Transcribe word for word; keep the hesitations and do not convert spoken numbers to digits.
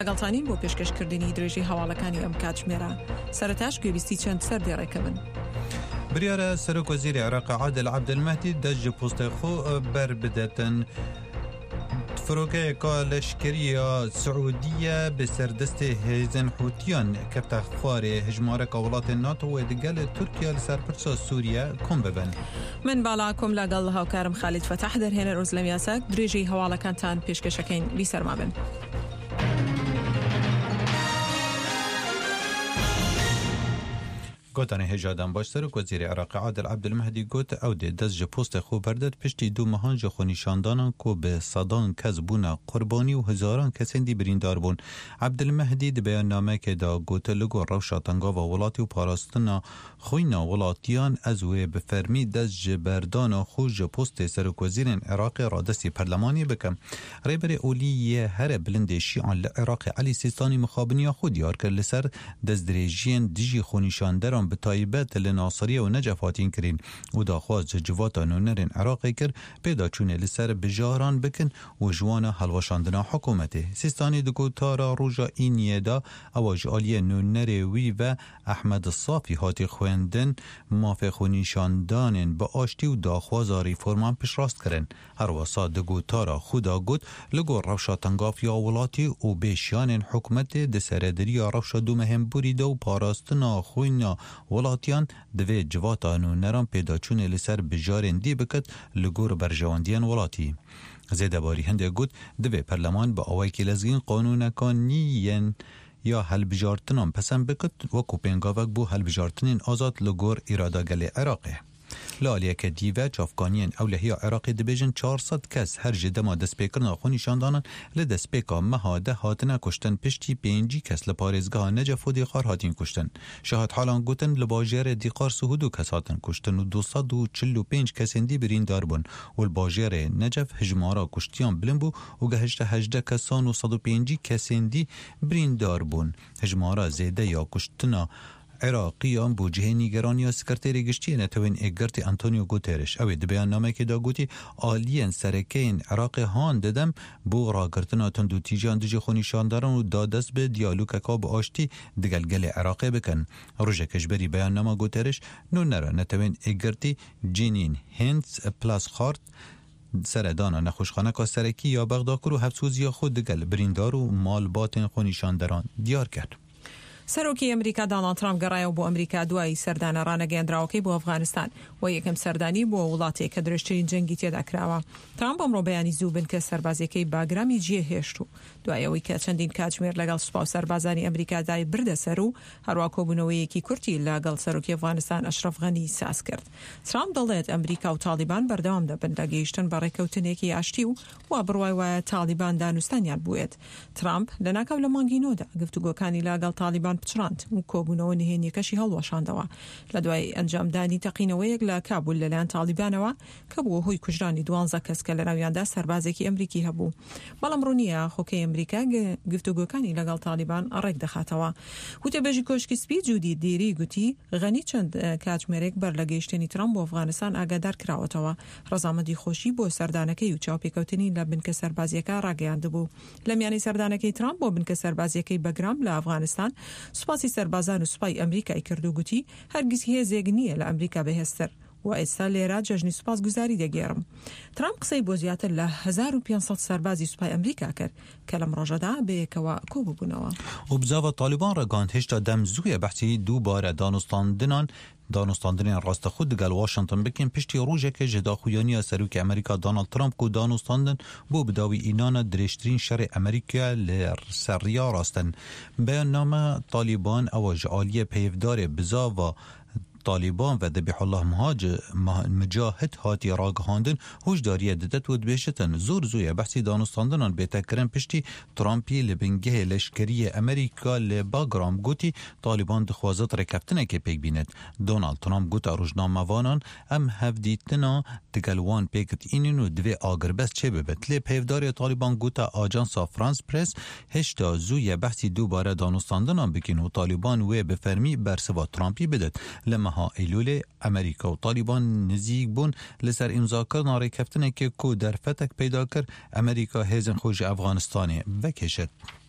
لەگەڵتانین بۆ پێشکەشکردنی درێژی هەواڵەکانی ئەم کاتژمێرە. سەرەتاش گوێبیستی چەند سەردێڕێکەون. بریارە سەرۆک وەزیری عێراق عادل عەبدولمەهدی دەست ji postê xwe berbidetin. Firokeyeka leşkeriya Suudiye bi serdestê hêzên Hûtiyan kefta xwarê hejmareka welatên NATO û digel Tirkiye li ser pirsa Sûriye kom bibin. من باڵاکۆم لەگەڵ هاوکارم خالید فەتاح دەرهێنەر ئەوز لەم یاساک درێژی هەواڵەکانتان پێشکەشەکەین بیسەرما بن. گوتانی هجادان باش سرک وزیر عراق عادل عبدالمهدی گوت او ده دست جه پوست خوب بردد پشتی دو مهان جه خونیشاندانان که به صدان کس بونا قربانی و هزاران کسین دی بریندار بون. عبدالمهدی ده بیان نامه که دا گوت لگو روشاتنگا و ولاتی و پاراستنا خوینا ولاتیان از وی بفرمی دست جه بردان خوش جه پوست سرک وزیر عراق را دستی پرلمانی بکم. ریبر اولی هر بلند شیعان لعراق علی سیستانی مخابنی خود یار کرد لسر دست دریجین دیجی خونیشاندران به تایبت لناصریه و نجفاتین کرین و داخواست جواتان و نرین عراقی کر پیدا چونه لسر بجاران بکن و جوان حلوشاندنا حکومته. سیستانی دکو تارا روژا اینیه دا اواج آلیه نونر وی و احمد الصافی هاتی خویندن مافی خونیشاندانین با آشتی و داخواست ریفورمان پیش راست کرن. هر واسا دکو تارا خدا گود لگو روشا تنگاف یا ولاتی و بیشیان حکومت دسردری روشا دو مهم بریده و پاراستنا خوینا ولاتیان دوی جواتان و نران پیدا چونه لسر بجارن دی بکت لگور برجواندیان ولاتی. زیده باری هنده گود دوی پرلمان با آوائی که لزگین قانونکانیین یا حل بجارتنان پسند بکت و کوپنگاوک بو حل بجارتنین آزاد لگور ایراداگل عراقه. لالیه که دیوه چافکانین اولهی عراقی دبیجن چهارصد کس هر جدما دست پیکرنا خونیشاندانن لدست پیکا مهاده هاتنه کشتن پشتی پینجی کس لپارزگاه نجف و دیقار هاتین کشتن. شهاد حالان گوتن لباجر دیقار سهودو کس هاتن کشتن و دوصد و چل و پینج کسندی برین دار بون و الباجر نجف هجمارا کشتیان بلن بو و گهشت هجده کسان و صد و پینجی کسندی برین دار بون. هجمارا زیده یا کشتنا عراقیان بو جهه نیگرانی یا سکرتری گشتی نتوین اگرتی انتونیو گوترش اوی دبیان نامه که دا گوتی آلین سرکین عراق هان ددم بو راگرتنا تندو تیجان دجه خونیشانداران و دادست به دیالوگ اکاب آشتی دگلگل عراقی بکن. روژه کشبری بیان نامه گوترش نو نرا نتوین اگرتی جنین هنس پلاس خارت سردانا نخوشخانه که سرکی یا بغداکر و حبسوزی خود دگل بریندار و مال باتن خونیشانداران دیار کرد. سەرۆکی ئەمریکا دۆناڵد ترامپ گەڕایەوە بۆ ئەمریکا دوای سەردانە ڕانەگەیاندراوەکەی بۆ ئەفغانستان و یەکەم سەردانی بۆ وڵاتێک کە درێژترین جەنگی تێدا کراوە. ترامپ ئەمڕۆ بەیانی زوو بن کە سەربازیەکەی باگرامی جێ هێشت و دوای ئەوەی کە چەندین کاتژمێر لەگەڵ سوپا و سەربازانی ئەمریکادای بردە سەر و هەروە کۆبوونەوەیەکی کورتی لەگەڵ سەرۆکی ئەفغانستان ئەشرەف غەنی ساز کرد. ترامپ دەڵێت ئەمریکا و تالیبان بەردەوام دەبن لە گەیشتن بە ڕێکەوتنێکی ئاشتی و وا بڕوای وایە تالیبان دانوستانیان بووێت. ترامپ لەناکاو لە مانگی نۆدا گفتوگۆکانی لەگەڵ تالیبان پچڕاند و کۆبوونەوە نهێنیەکەشی هەڵوەشاندەوە لە دوای ئەنجامدانی تەقینەوەیەک لە کابول لەلایەن تالیبانەوە کە بووە هۆی کوژرانی دوانزە کەس کە لە ناویاندا سەربازێکی ئەمریکی هەبوو. بەڵام ڕوونیە خۆکەی ئەمریکا گفتوگۆکانی لەگەڵ تالیبان ڕێک دەخاتەوە. وتەبێژی کۆشکی سپی جودی دیری گوتی غەنی چەند کاتژمێرێک بەر لە گەیشتنی ترامپ بۆ ئەفغانستان ئاگادار کراوەتەوە. ڕەزامەندی خۆشی بۆ سەردانەکەی و چاوپێکەوتنی لە بنکە سەربازیەکە ڕاگەیاندبوو. لە میانی سەردانەکەی ترامپ بۆ بنکە سەربازیەکەی بەگرام لە ئەفغانستان سوپاسی سەربازان و سوپای ئەمریکای کردو گوتی هەرگیز هێزێک نییە لە ئەمریکا بەهێزتر و ئێستا لێرە جەژنی سوپاسگوزاری دەگێڕم. ترامپ قسەی بۆ زیاتر لە هەزار و پێنج سەد سەربازی سوپای ئەمریکا کرد کە لەم ڕۆژەدا بەیەکەوە کۆبووبوونەوە. و بزاوە طالبان ڕگاند هێشتا دەم زوویە بەحسی دووبارە دانوستاندنان دانوستاندنین راست خود دگل واشنطن بکن پشتی روزه که جداخویانی سروک امریکا دونالد ترامپ کو دانوستاندن بو بداوی اینان درشترین شر امریکا لسریا راستن. بیان نامه طالبان اواج آلیه پیفدار بزا و طالبان و ذبیح الله مهاج مجاهد هاتی راگهاندن هوشداری ددت و دبیشتن زور زوی بحثی دانستاندنان بیتکرن پشتی ترامپی لبنگه لشکری امریکا لباگرام گوتی طالبان دخوازت رکفتنه که پیک بیند. دونالد ترامپ گوت روزنامه وانان ام هفدیتنا دگلوان پیکت اینین و دوی آگر بس چه ببت. لی پیفداری طالبان گوتا آجانسا فرانس پرس هشتا زوی بحثی دوباره دانستاندنان بکن و طالبان وی بفرمی برسوا ترامپی بدد. لما ها ایلول امریکا و طالبان نزیک بون لسر امضا کردن ڕێککەوتنێک که کو در فتک پیدا کرد امریکا هێزن خۆشی افغانستانی وەکێشت.